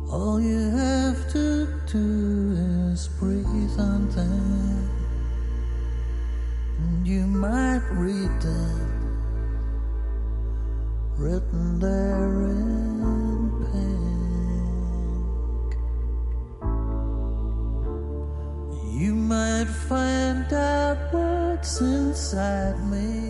All you have to do is breathe and then you might read that written there in pink. You might find out what's inside me.